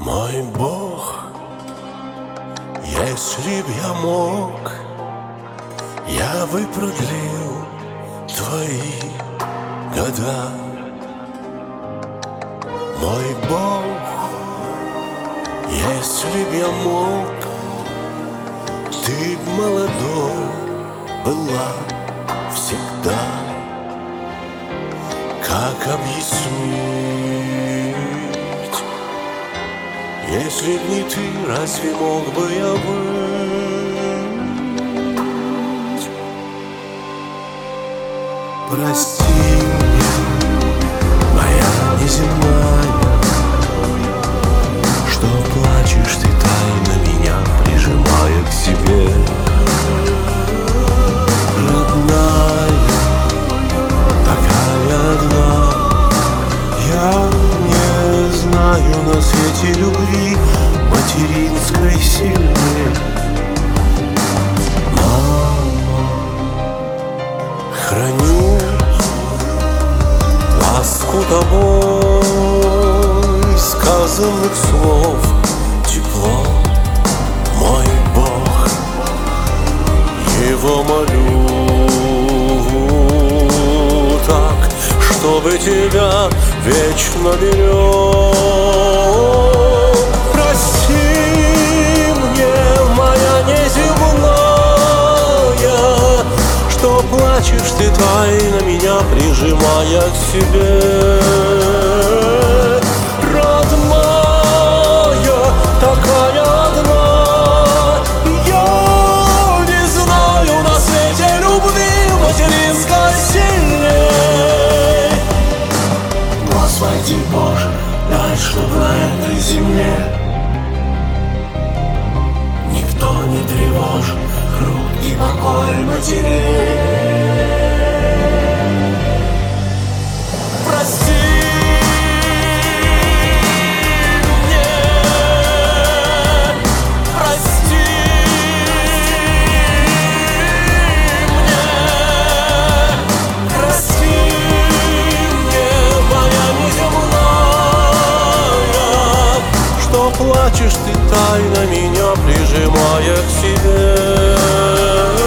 Мой Бог, если б я мог, я бы продлил твои года. Мой Бог, если б я мог, ты б молодой была всегда. Как объяснить, если б не ты, разве мог бы я быть? Прости меня, моя неземная, что плачешь ты тайно меня, прижимая к себе. Родная, такая одна, я не знаю на свете любви материнской сильной. Мама, храню ласку тобой сказанных слов, тепло. Мой Бог, его молю так, чтобы тебя вечно берег. Прости мне, моя неземная, что плачешь ты тайно меня, прижимая к себе. Родная, такая одна, я не знаю на свете любви материнской сильней. Господи Боже, дай, чтоб на этой земле никто не тревожит хрупкий покой матерей. Прости мне, прости мне, прости мне, моя неземная, что плачешь ты тайно меня, прижимая к себе.